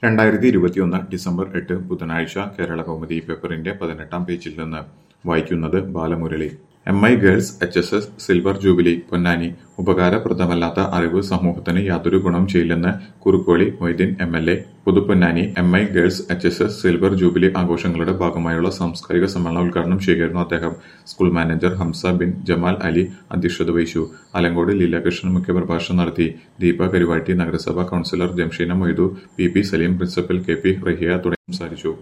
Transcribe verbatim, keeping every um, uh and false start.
രണ്ടായിരത്തി ഇരുപത്തിയൊന്ന് ഡിസംബർ എട്ട് ബുധനാഴ്ച കേരളകൗമുദി പേപ്പറിന്റെ പതിനെട്ടാം പേജിൽ നിന്ന് വായിക്കുന്നത് Balamurali. M I girls H S S silver jubilee Ponnani. ഉപകാരപ്രദമല്ലാത്ത അറിവ് സമൂഹത്തിന് യാതൊരു ഗുണം ചെയ്യില്ലെന്ന് Kurukkoli Moideen M L A. Puthuponnani M I girls H S S silver jubilee ആഘോഷങ്ങളുടെ ഭാഗമായുള്ള സാംസ്കാരിക സമ്മേളനം ഉദ്ഘാടനം ചെയ്യുകയായിരുന്നു അദ്ദേഹം. സ്കൂൾ മാനേജർ ഹംസ ബിൻ ജമാൽ അലി അധ്യക്ഷത വഹിച്ചു. ആലങ്കോട് ലീലാകൃഷ്ണൻ മുഖ്യപ്രഭാഷണം നടത്തി. ദീപ കരുവാട്ടി, നഗരസഭാ councillor Jamsheena Moidu, P P Saleem, principal K P Rahiya തുടങ്ങി സംസാരിച്ചു.